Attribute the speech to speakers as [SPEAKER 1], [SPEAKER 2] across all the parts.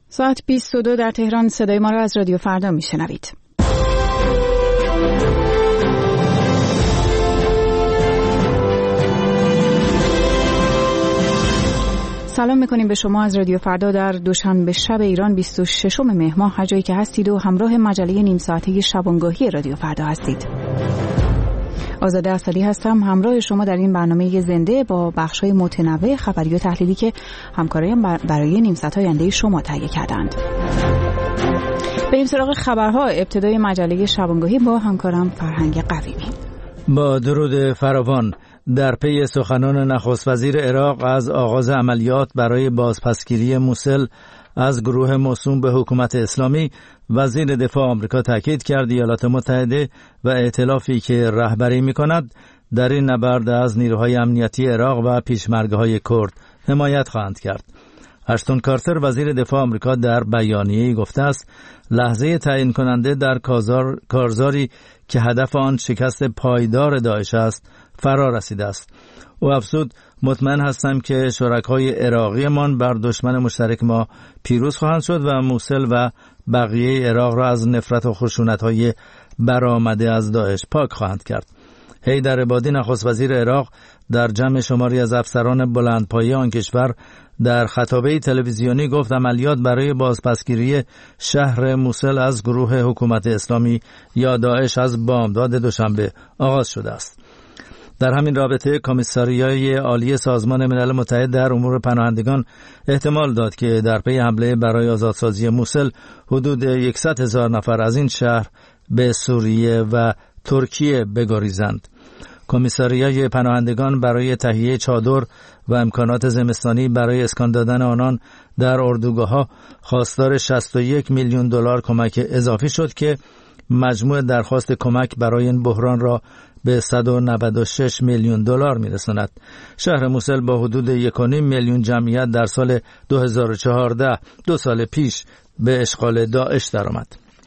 [SPEAKER 1] ساعت 22 در تهران. صدای ما را از رادیو فردا میشنوید. سلام میکنیم به شما از رادیو فردا در دوشنبه شب ایران 26 مهر ماه، هر جایی که هستید و همراه مجله نیم ساعته شبانگاهی رادیو فردا هستید. آزاده اسدی هستم، همراه شما در این برنامه زنده با بخش‌های متنوع خبری و تحلیلی که همکاران برای نیم ساعت آینده شما تهیه کردند. بریم سراغ خبرها. ابتدای مجله شبانگاهی با همکارم فرهنگ قویمی.
[SPEAKER 2] با درود فراوان. در پی سخنان نخست وزیر عراق از آغاز عملیات برای بازپسگیری موسل از گروه موسوم به حکومت اسلامی، وزیر دفاع آمریکا تاکید کرد ایالات متحده و ائتلافی که رهبری می‌کند در این نبرد از نیروهای امنیتی عراق و پیشمرگه‌های کرد حمایت خواهند کرد. اشتون کارتر وزیر دفاع آمریکا در بیانیه‌ای گفته است لحظه تعیین کننده در کارزاری که هدف آن شکست پایدار داعش است فرا رسیده است. او افزود مطمئن هستم که شرکای عراقیمان بر دشمن مشترک ما پیروز خواهند شد و موسل و بقیه عراق را از نفرت و خشونت‌های برآمده از داعش پاک خواهند کرد. حیدر عبادی نخست وزیر عراق در جمع شماری از افسران بلندپایه آن کشور در خطابه تلویزیونی گفت عملیات برای بازپسگیری شهر موسل از گروه حکومت اسلامی یا داعش از بامداد دوشنبه آغاز شده است. در همین رابطه کمیساریای عالی سازمان ملل متحد در امور پناهندگان احتمال داد که در پی حمله برای آزادسازی موسل حدود 100,000 نفر از این شهر به سوریه و ترکیه بگریزند. کمیساریای پناهندگان برای تهیه چادر و امکانات زمستانی برای اسکان دادن آنان در اردوگاه‌ها خواستار 61 میلیون دلار کمک اضافی شد که مجموع درخواست کمک برای این بحران را به 196 میلیون دلار میرساند. شهر موسل با حدود 1.5 میلیون جمعیت در سال 2014 2 سال پیش به اشغال داعش درآمد.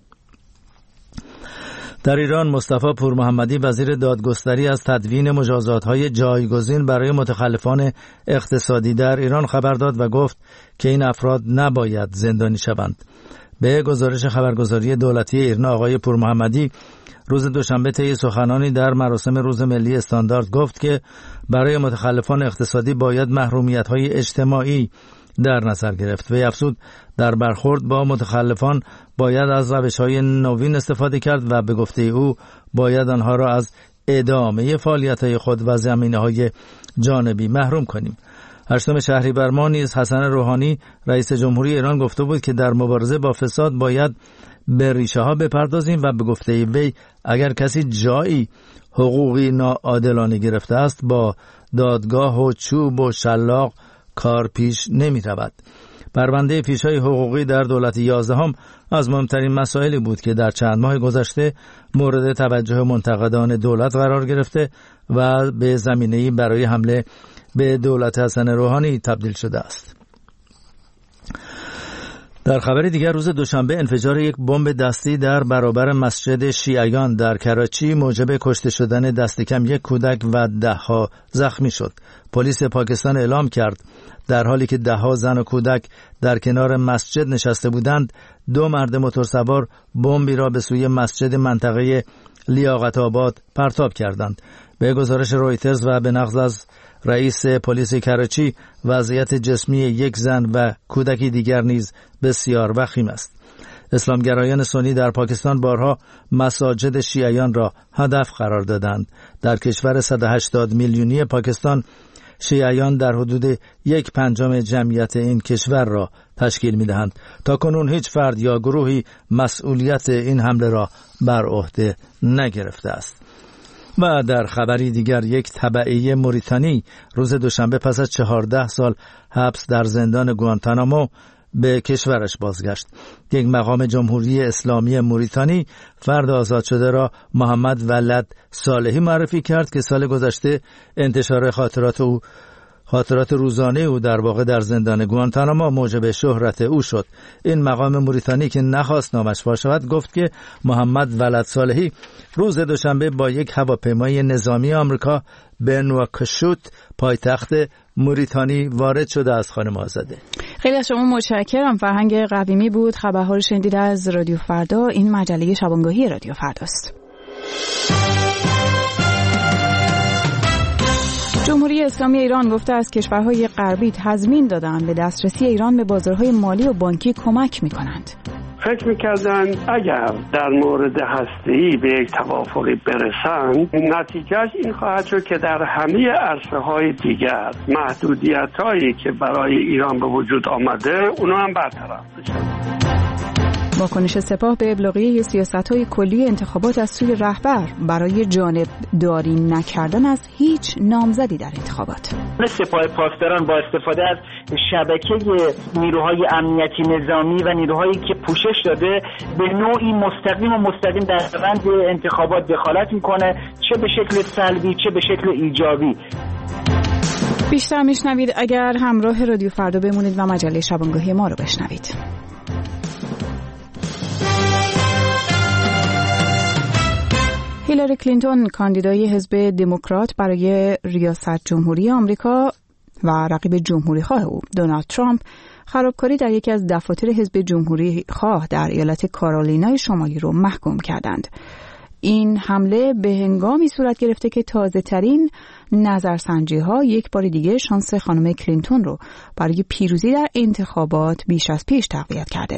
[SPEAKER 2] در ایران مصطفی پورمحمدی وزیر دادگستری از تدوین مجازات‌های جایگزین برای متخلفان اقتصادی در ایران خبر داد و گفت که این افراد نباید زندانی شوند. به گزارش خبرگزاری دولتی ایرنا آقای پورمحمدی روز دوشنبه طی سخنانی در مراسم روز ملی استاندارد گفت که برای متخلفان اقتصادی باید محرومیت‌های اجتماعی در نظر گرفت. وی افزود در برخورد با متخلفان باید از روش‌های نوین استفاده کرد و به گفته او باید آنها را از ادامه فعالیت‌های خود و زمینه‌های جانبی محروم کنیم. 8 شهریور ماه نیز حسن روحانی رئیس جمهوری ایران گفته بود که در مبارزه با فساد باید به ریشه ها بپردازیم و به گفته وی اگر کسی جایی حقوقی ناعادلانه گرفته است با دادگاه و چوب و شلاق کار پیش نمی رود. پرونده فیش‌های حقوقی در دولت 11 از مهمترین مسائلی بود که در چند ماه گذشته مورد توجه منتقدان دولت قرار گرفته و به زمینه‌ای برای حمله به دولت حسن روحانی تبدیل شده است. در خبر دیگر روز دوشنبه انفجار یک بمب دستی در برابر مسجد شیعیان در کراچی موجب کشته شدن دست کم یک کودک و 10 زخمی شد. پلیس پاکستان اعلام کرد در حالی که 10 زن و کودک در کنار مسجد نشسته بودند 2 مرد موتورسوار بمبی را به سوی مسجد منطقه لیاقت آباد پرتاب کردند. به گزارش رویترز و به نقل از رئیس پلیس کراچی وضعیت جسمی یک زن و کودکی دیگر نیز بسیار وخیم است. اسلامگرایان سنی در پاکستان بارها مساجد شیعیان را هدف قرار دادند. در کشور 180 میلیونی پاکستان شیعیان در حدود 1/5 جمعیت این کشور را تشکیل می‌دهند. تاکنون هیچ فرد یا گروهی مسئولیت این حمله را بر عهده نگرفته است. و در خبری دیگر یک تبعیه موریتانی روز دوشنبه پس از 14 سال حبس در زندان گوانتانامو به کشورش بازگشت. یک مقام جمهوری اسلامی موریتانی فرد آزاد شده را محمد ولد صالحی معرفی کرد که سال گذشته انتشار خاطرات روزانه او در واقع در زندان گوانتاناما موجب شهرت او شد. این مقام موریتانی که نخواست نامش فاش شود گفت که محمد ولد صالحی روز دوشنبه با یک هواپیمای نظامی آمریکا به نواکشوت پایتخت موریتانی وارد شده از خانم آزاده.
[SPEAKER 1] خیلی از شما متشکرم. فرهنگ قویمی بود. خبرها رو شنیدید از رادیو فردا. این مجله شبانگاهی رادیو فرداست. جمهوری اسلامی ایران گفته از کشورهای غربی تضمین دادن به دسترسی ایران به بازارهای مالی و بانکی کمک می‌کنند.
[SPEAKER 3] فکر می‌کردن اگر در مورد هسته‌ای به یک توافقی برسند، نتیجهش این خواهد شد که در همه عرصه‌های دیگر محدودیت‌هایی که برای ایران به وجود آمده اونها هم برطرف بشن.
[SPEAKER 1] واکنش سپاه به ابلاغیه سیاست‌های کلی انتخابات از سوی رهبر برای جانبداری نکردن از هیچ نامزدی در انتخابات.
[SPEAKER 4] سپاه پاسداران با استفاده از شبکه نیروهای امنیتی نظامی و نیروهایی که پوشش داده به نوعی مستقیم در روند انتخابات دخالت میکنه، چه به شکل سلبی چه به شکل ایجابی.
[SPEAKER 1] بیشتر میشنوید اگر همراه رادیو فردا بمونید و مجله شبانگاهی ما رو بشنوید. هیلاری کلینتون کاندیدای حزب دموکرات برای ریاست جمهوری آمریکا و رقیب جمهوریخواه او دونالد ترامپ خرابکاری در یکی از دفاتر حزب جمهوریخواه در ایالت کارولینای شمالی رو محکوم کردند. این حمله به هنگامی صورت گرفته که تازه ترین نظرسنجی‌ها یک بار دیگه شانس خانم کلینتون رو برای پیروزی در انتخابات بیش از پیش تقویت کرده.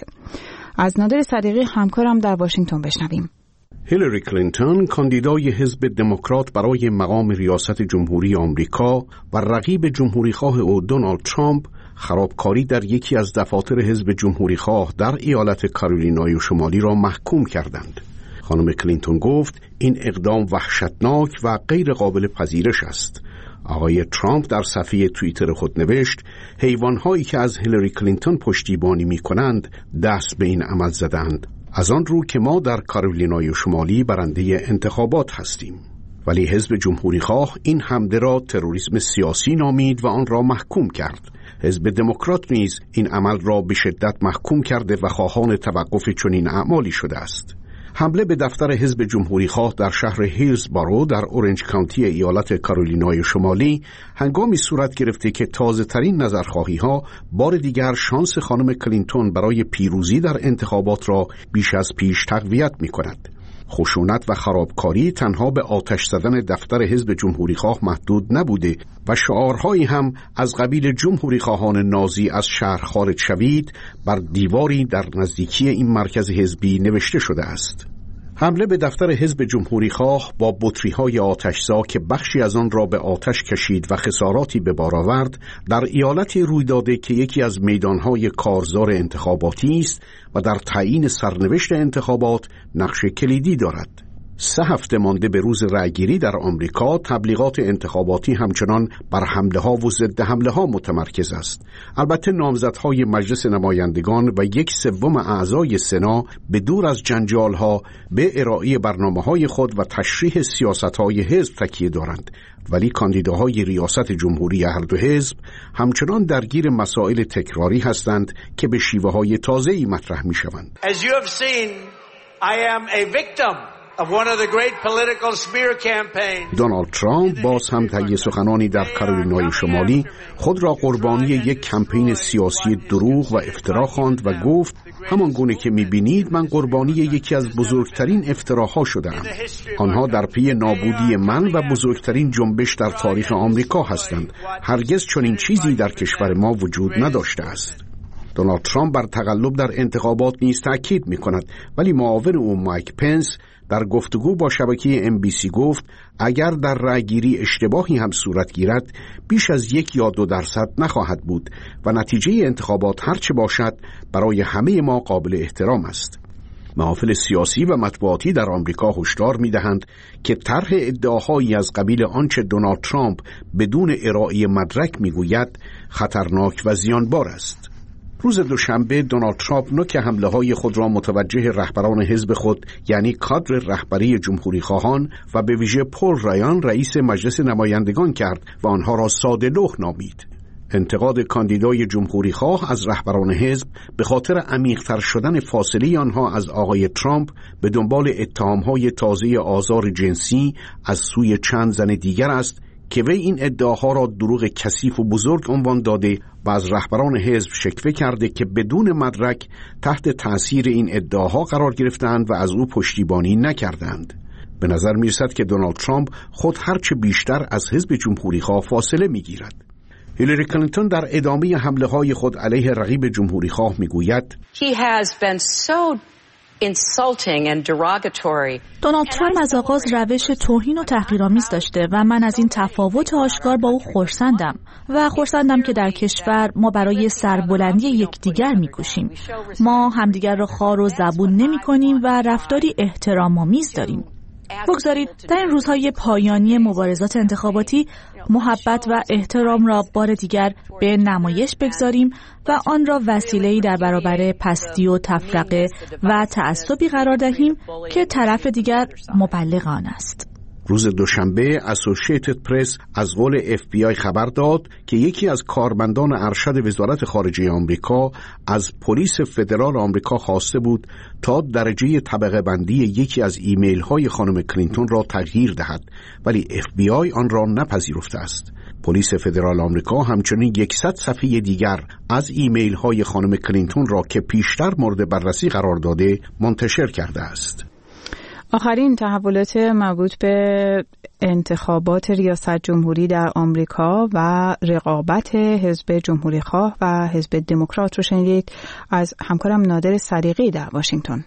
[SPEAKER 1] از نادر صدیقی همکارم در واشنگتن بشنویم.
[SPEAKER 5] هیلاری کلینتون کاندیدای حزب دموکرات برای مقام ریاست جمهوری آمریکا و رقیب جمهوریخواه او دونالد ترامپ خرابکاری در یکی از دفاتر حزب جمهوریخواه در ایالت کارولینای شمالی را محکوم کردند. خانم کلینتون گفت این اقدام وحشتناک و غیر قابل پذیرش است. آقای ترامپ در صفحه توییتر خود نوشت حیوان‌هایی که از هیلاری کلینتون پشتیبانی می‌کنند دست به این عمل زدند، از آن رو که ما در کارولینای شمالی برنده انتخابات هستیم. ولی حزب جمهوریخواه این حمله را تروریسم سیاسی نامید و آن را محکوم کرد. حزب دموکرات نیز این عمل را به شدت محکوم کرده و خواهان توقف چنین اعمالی شده است. حمله به دفتر حزب جمهوریخواه در شهر هیلزبارو در اورنج کانتی ایالت کارولینای شمالی هنگامی صورت گرفته که تازه ترین نظرخواهی ها بار دیگر شانس خانم کلینتون برای پیروزی در انتخابات را بیش از پیش تقویت می کند. خشونت و خرابکاری تنها به آتش زدن دفتر حزب جمهوریخواه محدود نبوده و شعارهایی هم از قبیل جمهوریخواهان نازی از شهر خارج شوید بر دیواری در نزدیکی این مرکز حزبی نوشته شده است. حمله به دفتر حزب جمهوریخواه با بطری‌های آتش‌زا که بخشی از آن را به آتش کشید و خساراتی به بار آورد در ایالتی روی داده که یکی از میدانهای کارزار انتخاباتی است و در تعیین سرنوشت انتخابات نقش کلیدی دارد. 3 هفته مانده به روز رأیگیری در آمریکا، تبلیغات انتخاباتی همچنان بر حمله‌ها و ضد حمله‌ها متمرکز است. البته نامزدهای مجلس نمایندگان و 1/3 اعضای سنا به دور از جنجال‌ها به ارائه برنامه‌های خود و تشریح سیاست‌های حزب تکیه دارند، ولی کاندیداهای ریاست جمهوری هر دو حزب همچنان درگیر مسائل تکراری هستند که به شیوه‌های تازه‌ای مطرح می‌شوند.
[SPEAKER 6] As you have seen, I am a victim of one of the great political smear campaigns.
[SPEAKER 5] دونالد ترامپ باز هم طی سخنانی در کارولینای شمالی خود را قربانی یک کمپین سیاسی دروغ و افترا خواند و گفت همان گونه که می‌بینید من قربانی یکی از بزرگترین افتراها شده‌ام. آنها در پی نابودی من و بزرگترین جنبش در تاریخ آمریکا هستند. هرگز چنین چیزی در کشور ما وجود نداشته است. دونالد ترامپ بر تقلب در انتخابات نیز تأکید می‌کند، ولی معاون او مایک پنس در گفتگو با شبکه NBC گفت اگر در رأیگیری اشتباهی هم صورت گیرد بیش از 1 یا 2% نخواهد بود و نتیجه انتخابات هرچه باشد برای همه ما قابل احترام است. محافل سیاسی و مطبوعاتی در آمریکا هشدار می‌دهند که طرح ادعاهایی از قبیل آنچه دونالد ترامپ بدون ارائه مدرک می‌گوید خطرناک و زیانبار است. روز دوشنبه دونالد ترامپ نوک حمله‌های خود را متوجه رهبران حزب خود یعنی کادر رهبری جمهوریخواهان و به ویژه پل رایان رئیس مجلس نمایندگان کرد و آنها را ساده‌لوح نامید. انتقاد کاندیدای جمهوریخواه از رهبران حزب به خاطر عمیق‌تر شدن فاصله آنها از آقای ترامپ به دنبال اتهام‌های تازه آزار جنسی از سوی چند زن دیگر است که وی این ادعاها را دروغ کثیف و بزرگ عنوان داده و از رهبران حزب شکوه کرده که بدون مدرک تحت تأثیر این ادعاها قرار گرفتند و از او پشتیبانی نکردند. به نظر می‌رسد که دونالد ترامپ خود هرچه بیشتر از حزب جمهوری‌خواه فاصله می‌گیرد. هیلاری کلینتون در ادامه حمله‌های خود علیه رقیب جمهوری‌خواه می‌گوید
[SPEAKER 7] دونالد ترامپ از آغاز روش توهین و تحقیرآمیز داشته و من از این تفاوت آشکار با او خرسندم که در کشور ما برای سربلندی یکدیگر می‌کوشیم. ما همدیگر را خار و زبون نمی‌کنیم و رفتاری احترام‌آمیز داریم. بگذارید در این روزهای پایانی مبارزات انتخاباتی محبت و احترام را بار دیگر به نمایش بگذاریم و آن را وسیله‌ای در برابر پستی و تفرقه و تعصبی قرار دهیم که طرف دیگر مبلغ آن است.
[SPEAKER 5] روز دوشنبه اسوشیتد پرس از قول FBI خبر داد که یکی از کارمندان ارشد وزارت خارجه آمریکا از پلیس فدرال آمریکا خواسته بود تا درجه طبقه بندی یکی از ایمیل های خانم کلینتون را تغییر دهد، ولی FBI آن را نپذیرفته است. پلیس فدرال آمریکا همچنین 100 صفحه دیگر از ایمیل های خانم کلینتون را که پیشتر مورد بررسی قرار داده منتشر کرده است.
[SPEAKER 1] آخرین تحولات مربوط به انتخابات ریاست جمهوری در آمریکا و رقابت حزب جمهوریخواه و حزب دموکرات رو شنیدید از همکارم نادر صدیقی در واشنگتن.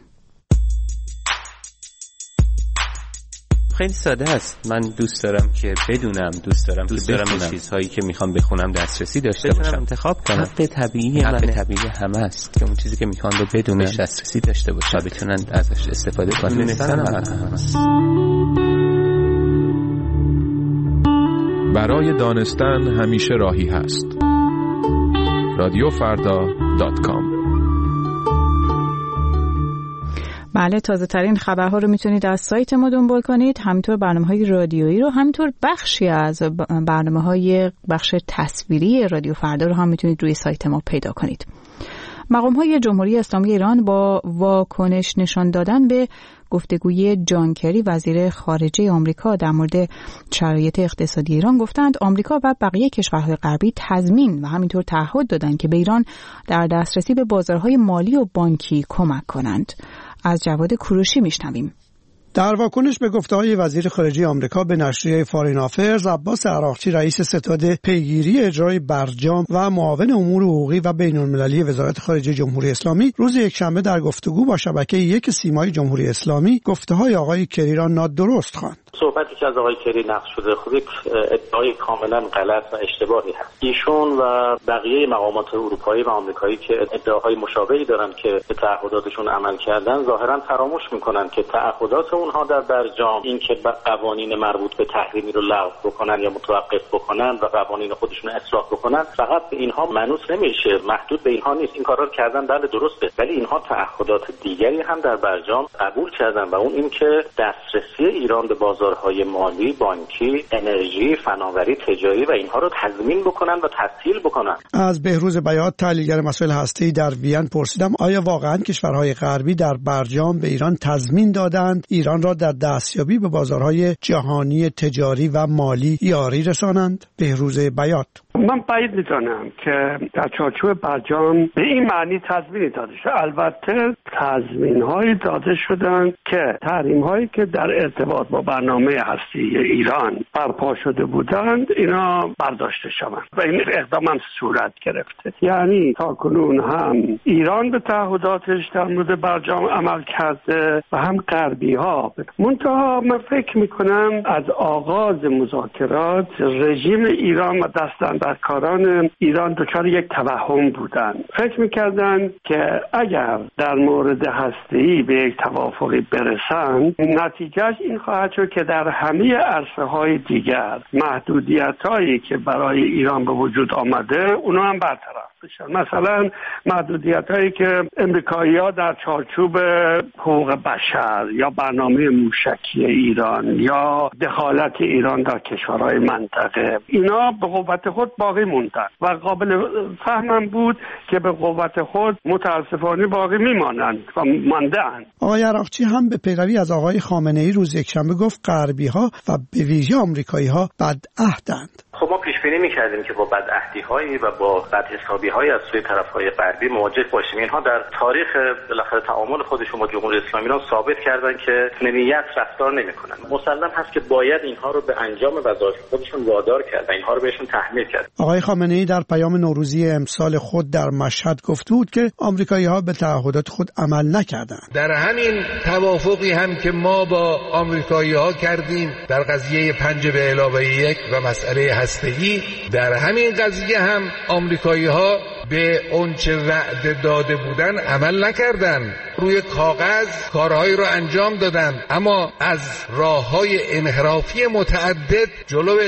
[SPEAKER 8] خیلی ساده است. من دوست دارم که بدونم چیزهایی که میخوام بخونم دسترسی داشته باشم، انتخاب کنم. حق طبیعی همه است که اون چیزی که میخوان رو بدونن دسترسی داشته باشن و بتونن ازش استفاده کنن.
[SPEAKER 9] برای دانستن همیشه راهی هست. radiofarda.com.
[SPEAKER 1] بله، تازه ترین خبرها رو میتونید از سایت ما دنبال کنید، همینطور برنامه‌های رادیویی رو، همینطور بخشی از برنامه‌های بخش تصویری رادیو فردا رو هم میتونید روی سایت ما پیدا کنید. مقام‌های جمهوری اسلامی ایران با واکنش نشان دادن به گفتگوی جان کری وزیر خارجه آمریکا در مورد شرایط اقتصادی ایران گفتند آمریکا و بقیه کشورهای غربی تضمین و همینطور تعهد دادند که به ایران در دسترسی به بازارهای مالی و بانکی کمک کنند. از جواد کوروشی میشنویم.
[SPEAKER 10] در واکنش به گفته‌های وزیر خارجه آمریکا به نشریه فارین آفرز، عباس عراقچی رئیس ستاد پیگیری اجرای برجام و معاون امور حقوقی و بین‌المللی وزارت خارجه جمهوری اسلامی روز یکشنبه در گفتگو با شبکه یک سیمای جمهوری اسلامی گفته‌های آقای کری را نادرست خواند.
[SPEAKER 11] صحبتی که از آقای کری نقل شده خود یک ادعای کاملا غلط و اشتباهی هست. ایشون و بقیه مقامات اروپایی و آمریکایی که ادعاهای مشابهی دارن که به تعهداتشون عمل کردن، ظاهرا فراموش میکنن که تعهدات اونها در برجام، این که قوانین مربوط به تحریمی رو لغو بکنن یا متوقف بکنن و قوانین خودشون اصلاح بکنن، فقط به اینها منوط نمیشه، محدود به اینها نیست. این کارا رو کردن، بله درسته، ولی اینها تعهدات دیگری هم در برجام قبول کردن و اون این که دسترسی ایران به بازارهای مالی، بانکی، انرژی، فناوری، تجاری و اینها رو تضمین بکنن و تسهیل بکنن.
[SPEAKER 10] از بهروز بیات، تحلیلگر مسائل هسته‌ای در وین، پرسیدم آیا واقعاً کشورهای غربی در برجام به ایران تضمین دادند ایران را در دستیابی به بازارهای جهانی تجاری و مالی یاری رسانند؟ بهروز بیات:
[SPEAKER 3] من بعید می‌دانم که در چارچوب برجام به این معنی تضمینی داده شد. البته تضمین‌هایی داده شدند که تحریم‌هایی که در ارتباط با برنامه هستی ایران برپا شده بودند اینا برداشته شوند و این اقدام هم صورت گرفته. یعنی تاکنون هم ایران به تعهداتش در مورد برجام عمل کرده و هم غربی‌ها. منتها من فکر می‌کنم از آغاز مذاکرات رژیم ایران و دستاندرکاران ایران دچار یک توهم بودند. فکر می‌کردند که اگر در مورد هسته‌ای به یک توافقی برسند، نتیجهش این خواهد شد که در همه عرصه‌های دیگر محدودیت‌هایی که برای ایران به وجود آمده اونا هم برطرف. بشن. مثلا محدودیت‌هایی که امریکایی‌ها در چارچوب حقوق بشر یا برنامه موشکی ایران یا دخالت ایران در کشورهای منطقه، اینا به قوت خود باقی موندن و قابل فهمم بود که به قوت خود متاسفانه باقی میمانند و مانده‌اند.
[SPEAKER 10] آقای عراقچی هم به پیروی از آقای خامنه‌ای روز یکشنبه گفت غربی‌ها و به ویژه آمریکایی‌ها بدعهدند.
[SPEAKER 11] خب ما پیش بینی می‌کردیم که با بدعهدی‌هایی و با بدحسابی‌هایی از سوی طرف‌های غربی مواجه باشیم. اینها در تاریخ بالاخره تعامل خودشون با جمهوری اسلامی ایران ثابت کردن که نیت رفتار نمی‌کنن. مسلم هست که باید اینها رو به انجام وظایف خودشون وادار کرد و اینها رو بهشون تحمیل کرد.
[SPEAKER 10] آقای خامنه‌ای در پیام نوروزی امسال خود در مشهد گفته بود که آمریکایی‌ها به تعهدات خود عمل نکردند.
[SPEAKER 12] در همین توافقی هم که ما با آمریکایی‌ها کردیم در قضیه 5+1 و مسئله هسته‌ای، در همین قضیه هم آمریکایی‌ها به اونچه وعده داده بودن عمل نکردن. روی کاغذ کارهایی رو انجام دادن اما از راه‌های انحرافی متعدد جلو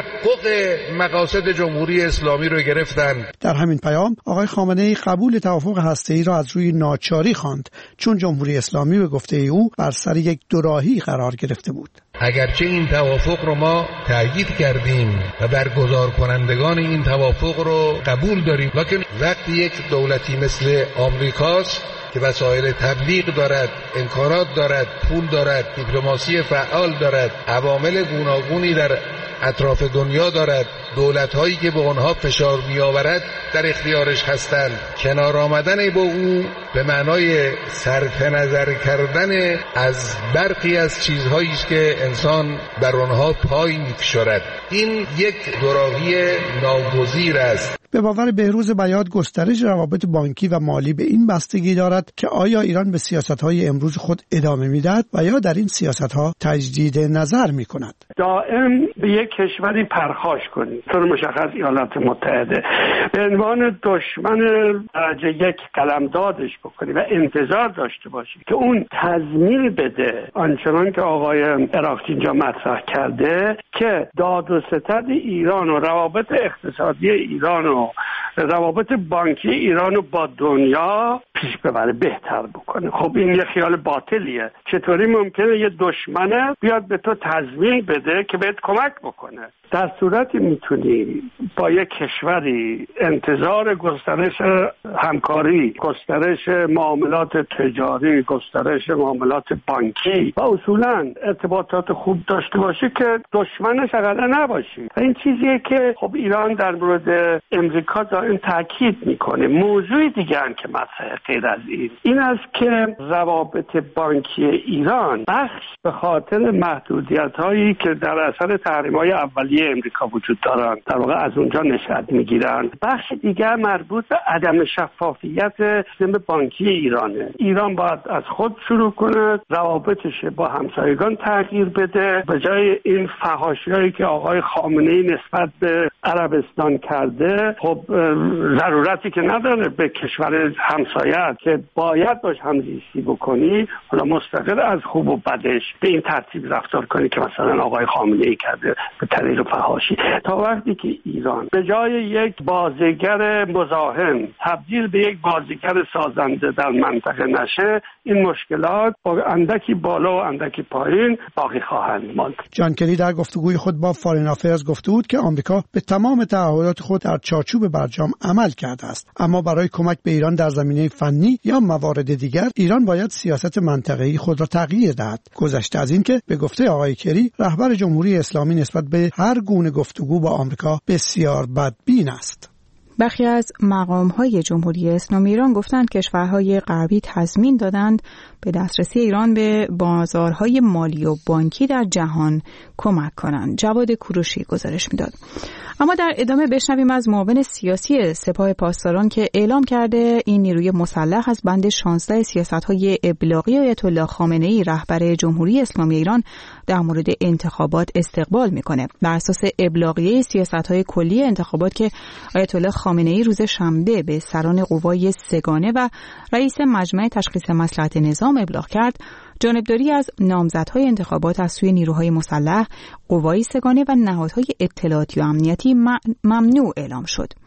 [SPEAKER 12] تحقق مقاصد جمهوری اسلامی رو گرفتن.
[SPEAKER 10] در همین پیام آقای خامنه‌ای قبول توافق هسته‌ای را از روی ناچاری خواند، چون جمهوری اسلامی به گفته او بر سر یک دوراهی قرار گرفته بود.
[SPEAKER 12] اگرچه این توافق رو ما تأیید کردیم و برگزار کنندگان این توافق رو قبول داریم، لکن وقتی یک دولتی مثل آمریکاست که وسایل تبلیغ دارد، امکانات دارد، پول دارد، دیپلماسی فعال دارد، عوامل گوناگونی در اطراف دنیا دارد، دولت‌هایی که به آنها فشار می‌آورد در اختیارش هستند، کنار آمدن با او به معنای صرف نظر کردن از برخی از چیزهایی است که انسان بر آنها پای می‌فشارد. این یک دوراهی ناگزیر است.
[SPEAKER 10] به باور بهروز بیات گسترش روابط بانکی و مالی به این بستگی دارد که آیا ایران به سیاست‌های امروز خود ادامه می‌دهد و یا در این سیاست‌ها تجدید نظر می‌کند.
[SPEAKER 3] دائم به یک کشوری پرخاش کنید، طور مشخص ایالات متحده، به عنوان دشمن درجه یک قلمدادش بکنید و انتظار داشته باشید که اون تضمین بده آنچنان که آقای عراقچی اینجا مطرح کرده که داد و ستد ایران و روابط اقتصادی ایران و روابط بانکی ایران رو با دنیا پیش ببره، بهتر بکنه. خب این یه خیال باطلیه. چطوری ممکنه یه دشمنه بیاد به تو تضمین بده که بهت کمک بکنه؟ در صورتی میتونی با یک کشوری انتظار گسترش همکاری، گسترش معاملات تجاری، گسترش معاملات بانکی و اصولا ارتباطات خوب داشته باشی که دشمنش اقلا نباشی. این چیزیه که خب ایران در مورد امریکا دائم تاکید میکنه. موضوع دیگه هم که مطرحه غیر از این است که روابط بانکی ایران بخش به خاطر محدودیت‌هایی که در اثر تحریم‌های اولیه امریکا وجود دارن، در واقع از اونجا نشأت میگیرن. بخش دیگر مربوط به عدم شفافیت سیستم بانکی ایرانه. ایران باید از خود شروع کنه، روابطش با همسایگان تغییر بده، به جای این فحاشی‌هایی که آقای خامنه‌ای نسبت به عربستان کرده. خب ضرورتی که نداره به کشور همسایه که باید باش همزیستی بکنی، حالا مستقل از خوب و بدش، به این ترتیب رفتار کنی که مثلا آقای خامنه‌ای کرده به طریق فحاشی. تا وقتی که ایران به جای یک بازیگر مزاحم تبدیل به یک بازیگر سازنده در منطقه نشه، این مشکلات با اندکی بالا و اندکی پایین باقی خواهند ماند.
[SPEAKER 10] جان کری در گفتگوی خود با فارین افیرز گفته بود که آمریکا به تمام تعهدات خود در چارچوب برجام عمل کرده است، اما برای کمک به ایران در زمینه فنی یا موارد دیگر ایران باید سیاست منطقه‌ای خود را تغییر دهد. گذشته از این که به گفته آقای کری رهبر جمهوری اسلامی نسبت به هر گونه گفتگو با آمریکا بسیار بدبین است.
[SPEAKER 1] برخی از مقام‌های جمهوری اسلامی ایران گفتند کشورهای غربی تضمین دادند به دسترسی ایران به بازارهای مالی و بانکی در جهان کمک کنند. جواد کوروشی گزارش می‌داد. اما در ادامه بشنویم از معاون سیاسی سپاه پاسداران که اعلام کرده این نیروی مسلح از بند 16 سیاست‌های ابلاغی آیت الله خامنه‌ای رهبر جمهوری اسلامی ایران در مورد انتخابات استقبال می‌کنه. بر اساس ابلاغیه سیاست‌های کلی انتخابات که آیت الله خامنه‌ای روز شنبه به سران قوای سگانه و رئیس مجمع تشخیص مصلحت نظام ابلاغ کرد، جانبداری از نامزدهای انتخابات از سوی نیروهای مسلح، قوای سگانه و نهادهای اطلاعاتی و امنیتی ممنوع اعلام شد.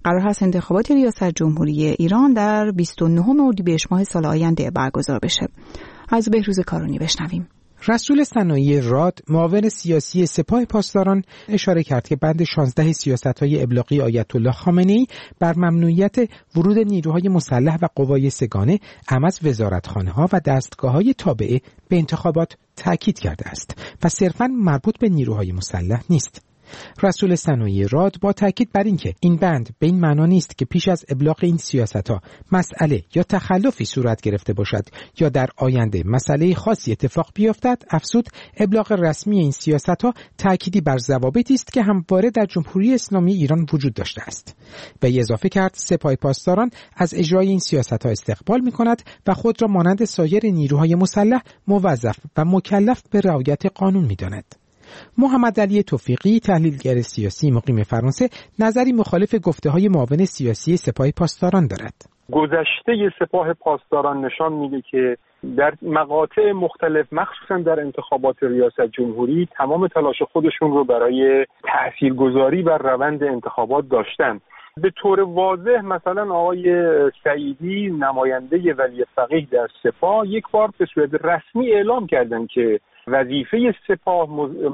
[SPEAKER 1] قرار هست انتخابات ریاست جمهوری ایران در 29 اردیبهشت ماه سال آینده برگزار بشه. از بهروز کارونی بشنویم.
[SPEAKER 13] رسول صنایع راد، معاون سیاسی سپاه پاسداران، اشاره کرد که بند 16 سیاست‌های ابلاغی آیت الله خامنه‌ای بر ممنوعیت ورود نیروهای مسلح و قوای سگانه اعم از وزارتخانه‌ها و دستگاه‌های تابعه به انتخابات تاکید کرده است و صرفاً مربوط به نیروهای مسلح نیست. رسول صنایع راد با تاکید بر اینکه این بند به این معنا نیست که پیش از ابلاغ این سیاست‌ها مسئله یا تخلفی صورت گرفته باشد یا در آینده مسئله خاصی اتفاق بیفتد، افزود ابلاغ رسمی این سیاست‌ها تأکیدی بر ضوابطی است که همواره در جمهوری اسلامی ایران وجود داشته است. و اضافه کرد سپاه پاسداران از اجرای این سیاست‌ها استقبال می‌کند و خود را مانند سایر نیروهای مسلح موظف و مکلف به رعایت قانون می‌داند. محمد علی توفیقی، تحلیلگر سیاسی مقیم فرانسه، نظری مخالف گفته‌های معاون سیاسی سپاه پاسداران دارد.
[SPEAKER 14] گذشته سپاه پاسداران نشان میده که در مقاطع مختلف، مخصوصا در انتخابات ریاست جمهوری، تمام تلاش خودشون رو برای تاثیرگذاری بر روند انتخابات داشتن. به طور واضح مثلا آقای سعیدی، نماینده ولی فقیه در سپاه، یک بار به صورت رسمی اعلام کردن که وظیفه سپاه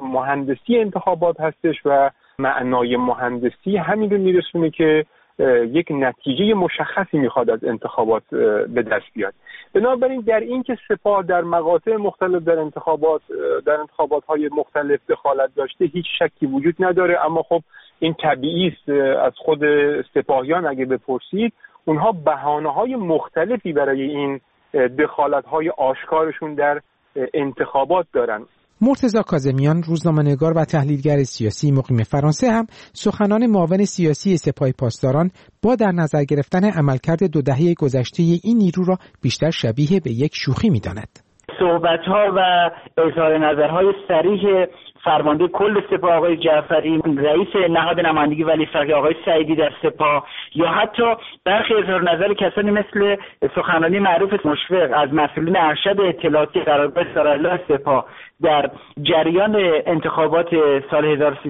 [SPEAKER 14] مهندسی انتخابات هستش و معنای مهندسی همین رو میرسونه که یک نتیجه مشخصی میخواد از انتخابات به دست بیاد. بنابراین در این که سپاه در مقاطع مختلف در انتخابات‌های مختلف دخالت داشته هیچ شکی وجود نداره، اما خب این طبیعی است. از خود سپاهیان اگه بپرسید، اونها بهانه‌های مختلفی برای این دخالت‌های آشکارشون در انتخابات دارن.
[SPEAKER 13] مرتضی کاظمیان، روزنامه‌نگار و تحلیلگر سیاسی مقیم فرانسه، هم سخنان معاون سیاسی سپاه پاسداران با در نظر گرفتن عملکرد 2 دهه گذشته این نیرو را بیشتر شبیه به یک شوخی می‌داند.
[SPEAKER 4] صحبت‌ها و اظهار نظرهای صریح فرمانده کل سپاه آقای جعفری، رئیس نهاد نمایندگی ولی فقیه آقای سعیدی در سپاه، یا حتی برخی اظهار نظر کسانی مثل سخنرانی معروف مشفق از مسئولین ارشد اطلاعاتی قرارگاه سرالله سپاه در جریان انتخابات سال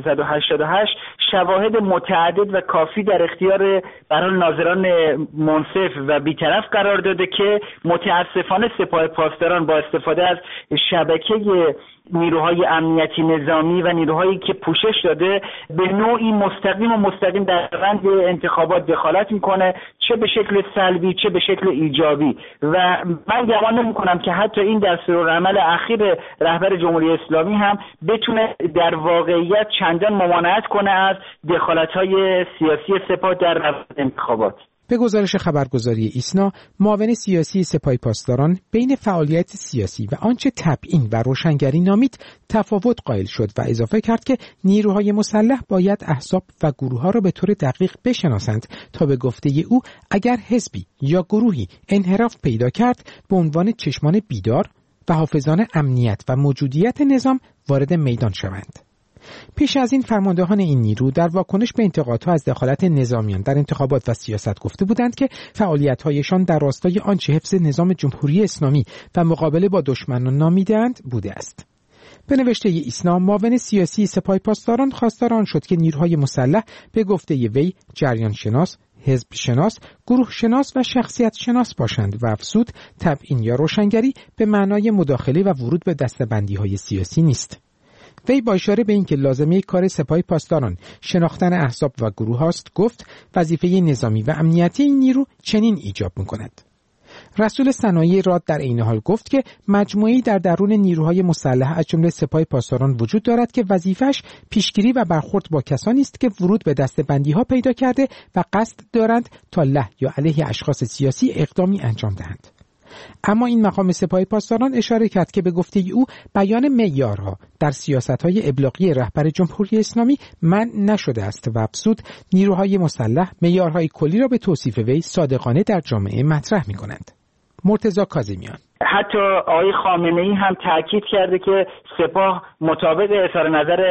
[SPEAKER 4] 1388 شواهد متعدد و کافی در اختیار برای ناظران منصف و بی‌طرف قرار داده که متاسفانه سپاه پاسداران با استفاده از شبکه نیروهای امنیتی نظامی و نیروهایی که پوشش داده به نوعی مستقیم در روند انتخابات دخالت میکنه، چه به شکل سلبی چه به شکل ایجابی. و من گمان نمی‌کنم که حتی این دستورالعمل اخیر رهبر جمهوری اسلامی هم بتونه در واقعیت چندان ممانعت کنه از دخالت‌های سیاسی سپاه در روند انتخابات.
[SPEAKER 13] به گزارش خبرگزاری ایسنا، معاون سیاسی سپاه پاسداران بین فعالیت سیاسی و آنچه تبیین و روشنگری نامید تفاوت قائل شد و اضافه کرد که نیروهای مسلح باید احزاب و گروه‌ها را به طور دقیق بشناسند تا به گفته او اگر حزبی یا گروهی انحراف پیدا کرد به عنوان چشمان بیدار و حافظان امنیت و موجودیت نظام وارد میدان شوند. پیش از این فرماندهان این نیرو در واکنش به انتقادها از دخالت نظامیان در انتخابات و سیاست گفته بودند که فعالیت‌هایشان در راستای آنچه حفظ نظام جمهوری اسلامی و مقابله با دشمنان نامیده‌اند بوده است. به نوشته ایسنا، معاون سیاسی سپاه پاسداران خواستار آن شد که نیروهای مسلح به گفته وی جریان شناس، حزب شناس، گروه شناس و شخصیت شناس باشند و افزود تبیین یا روشنگری به معنای مداخله و ورود به دسته‌بندی‌های سیاسی نیست. وی با اشاره به اینکه لازمه کار سپاه پاسداران شناختن احزاب و گروه هاست گفت وظیفه نظامی و امنیتی این نیرو چنین ایجاب می‌کند. رسول صنایع راد در عین حال گفت که مجموعه‌ای در درون نیروهای مسلح از جمله سپاه پاسداران وجود دارد که وظیفه‌اش پیشگیری و برخورد با کسانی است که ورود به دسته‌بندی‌ها پیدا کرده و قصد دارند تا له یا علیه اشخاص سیاسی اقدامی انجام دهند. اما این مقام سپاه پاسداران اشاره کرد که به گفته او بیان معیارها در سیاست‌های ابلاغی رهبر جمهوری اسلامی منع نشده است و افزود نیروهای مسلح معیارهای کلی را به توصیف وی صادقانه در جامعه مطرح می‌کنند. مرتضی کاظمیان:
[SPEAKER 4] حتی آقای خامنه‌ای هم تاکید کرده که سپاه مطابق اظهار نظر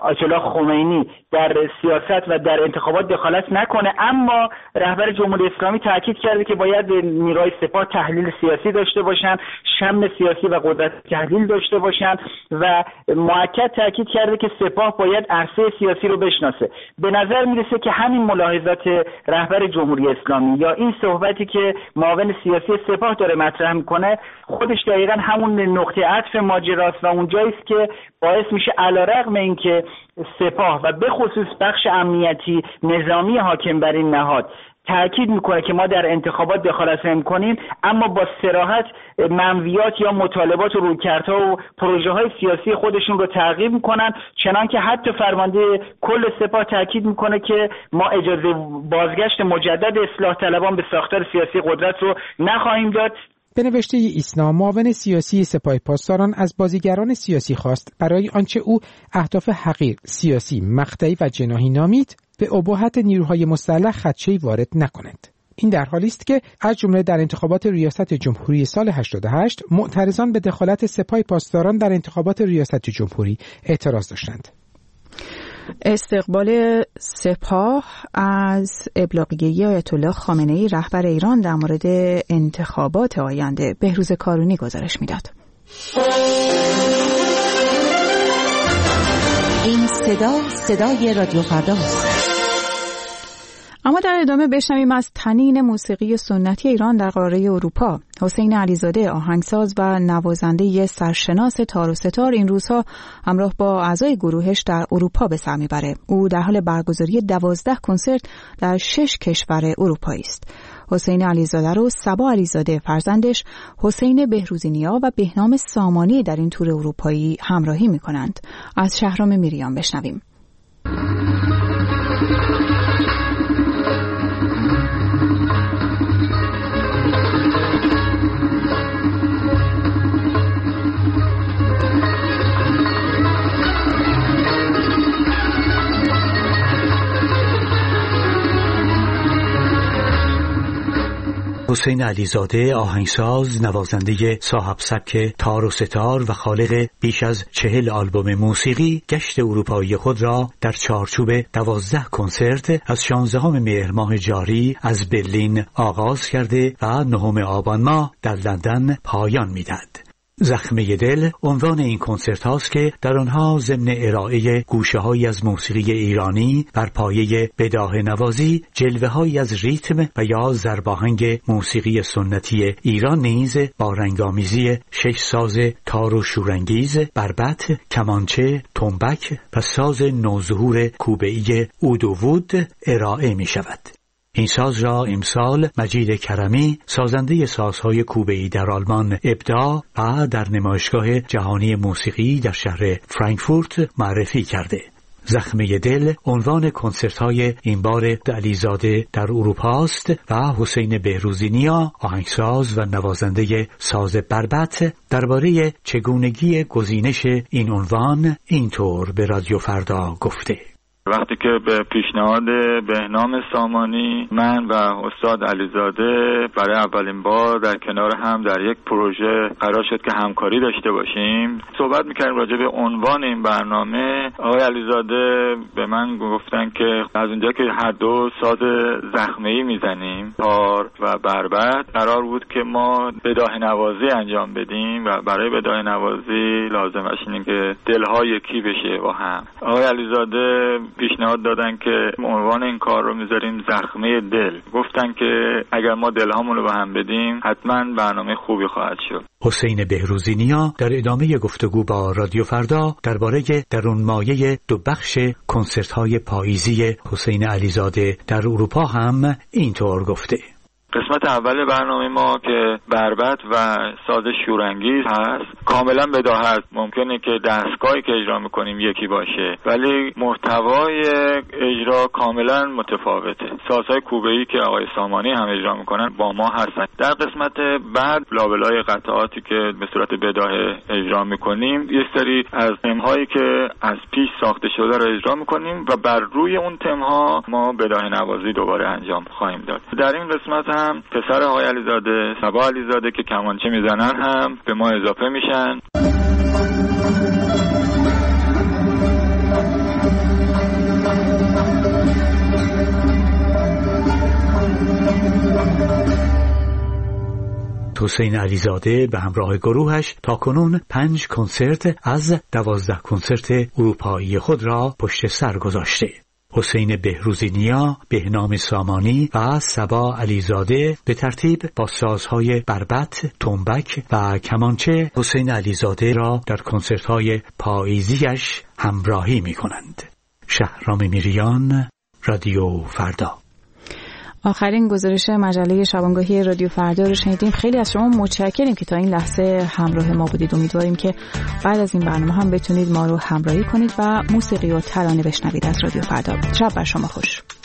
[SPEAKER 4] آیت الله خمینی در سیاست و در انتخابات دخالت نکنه، اما رهبر جمهوری اسلامی تاکید کرده که باید نیروهای سپاه تحلیل سیاسی داشته باشن، شم سیاسی و قدرت تحلیل داشته باشن و مؤکد تاکید کرده که سپاه باید عرصه سیاسی رو بشناسه. به نظر میرسه که همین ملاحظات رهبر جمهوری اسلامی یا این صحبتی که معاون سیاسی سپاه داره مطرح میکنه خودش دقیقاً همون نقطه عطف ماجراست و اونجایی است که باعث میشه علیرغم اینکه سپاه و به خصوص بخش امنیتی نظامی حاکم بر این نهاد تأکید میکنه که ما در انتخابات دخالت نمی‌کنیم، اما با صراحت منویات یا مطالبات و رویکردها و پروژه‌های سیاسی خودشون رو تعقیب میکنن، چنانکه حتی فرمانده کل سپاه تأکید میکنه که ما اجازه بازگشت مجدد اصلاح طلبان به ساختار سیاسی قدرت رو نخواهیم داد.
[SPEAKER 13] به نوشته ایسنا، معاون سیاسی سپاه پاسداران از بازیگران سیاسی خواست برای آنچه او اهداف حقیر، سیاسی، مقطعی و جناحی نامید به اباحت نیروهای مسلح خدشه‌ای وارد نکنند. این در حالی است که از جمله در انتخابات ریاست جمهوری سال 88 معترضان به دخالت سپاه پاسداران در انتخابات ریاست جمهوری اعتراض داشتند.
[SPEAKER 1] استقبال سپاه از ابلاغیه آیت الله خامنه‌ای رهبر ایران در مورد انتخابات آینده. بهروز کارونی گزارش میداد.
[SPEAKER 15] این صدای رادیو فردا است.
[SPEAKER 1] اما در ادامه بشنویم از تنین موسیقی سنتی ایران در قاره اروپا. حسین علیزاده، آهنگساز و نوازنده سرشناس تار و ستار، این روزها همراه با اعضای گروهش در اروپا به سر میبره. او در حال برگزاری 12 کنسرت در 6 کشور اروپایی است. حسین علیزاده رو صبا علیزاده فرزندش، حسین بهروزینیا و بهنام سامانی در این تور اروپایی همراهی میکنند. از شهرام میریان بشنویم.
[SPEAKER 16] حسین علیزاده، آهنگساز، نوازنده صاحب سبک تار و ستار و خالق بیش از 40 آلبوم موسیقی، گشت اروپایی خود را در چارچوب 12 کنسرت از 16 مهر ماه جاری از برلین آغاز کرده و 9 آبان ماه در لندن پایان می‌دهد. زخمه دل عنوان این کنسرت هاست که در آنها ضمن ارائه گوشه‌هایی از موسیقی ایرانی بر پایه بداهه نوازی، جلوه‌هایی از ریتم و یا ضرباهنگ موسیقی سنتی ایران نیز با رنگامیزی 6 ساز تار و شورانگیز، بربط، کمانچه، تنبک و ساز نوظهور کوبه‌ای عود و وود ارائه می‌شود. این ساز را امسال مجید کرمی، سازنده سازهای کوبه‌ای در آلمان، ابداع و در نمایشگاه جهانی موسیقی در شهر فرانکفورت معرفی کرده. زخمه دل عنوان کنسرت‌های این بار علیزاده در اروپا است و حسین بهروزینیا، آهنگساز و نوازنده ساز بربط، درباره چگونگی گزینش این عنوان اینطور به رادیو فردا گفته:
[SPEAKER 17] وقتی که به پیشنهاد بهنام سامانی، من و استاد علیزاده برای اولین بار در کنار هم در یک پروژه قرار شد که همکاری داشته باشیم، صحبت میکردیم راجع به عنوان این برنامه. آقای علیزاده به من گفتن که از اونجا که هر دو ساز زخمه‌ای میزنیم، تار و بربط، قرار بود که ما بداهه نوازی انجام بدیم و برای بداهه نوازی لازمش اینه که دلها یکی بشه با هم. آقای علیزاده پیشنهاد دادن که عنوان این کار رو میذاریم زخمه دل. گفتن که اگر ما دلهامون رو به هم بدیم حتما برنامه خوبی خواهد شد.
[SPEAKER 16] حسین بهروزینیا در ادامه گفتگو با رادیو فردا درباره درونمایه 2 بخش کنسرت‌های پاییزی حسین علیزاده در اروپا هم اینطور گفته:
[SPEAKER 17] قسمت اول برنامه ما که بربط و ساز شورانگیز هست کاملا بداهه است. ممکنه که دستگاهی که اجرا میکنیم یکی باشه ولی محتوای اجرا کاملا متفاوته. سازهای کوبه‌ای که آقای سامانی هم اجرا میکنن با ما هستن. در قسمت بعد لابلای قطعاتی که به صورت بداهه اجرا میکنیم یه سری از تم‌هایی که از پیش ساخته شده رو اجرا میکنیم و بر روی اون تم‌ها ما بداهه نوازی دوباره انجام خواهیم داد. در این قسمت هم پسر آقای علیزاده، صبا علیزاده که کمانچه میزنن هم به ما اضافه میشن.
[SPEAKER 16] حسین علیزاده به همراه گروهش تاکنون 5 کنسرت از 12 کنسرت اروپایی خود را پشت سر گذاشته. حسین بهروزی نیا، بهنام سامانی و صبا علیزاده به ترتیب با سازهای بربط، تنبک و کمانچه حسین علیزاده را در کنسرت‌های پاییزیش همراهی می‌کنند. شهرام میریان، رادیو فردا.
[SPEAKER 1] آخرین گزارش مجله شبانگاهی رادیو فردا رو شنیدیم. خیلی از شما متشکریم که تا این لحظه همراه ما بودید. امیدواریم که بعد از این برنامه هم بتونید ما رو همراهی کنید و موسیقی و ترانه بشنوید از رادیو فردا. شب بر شما خوش.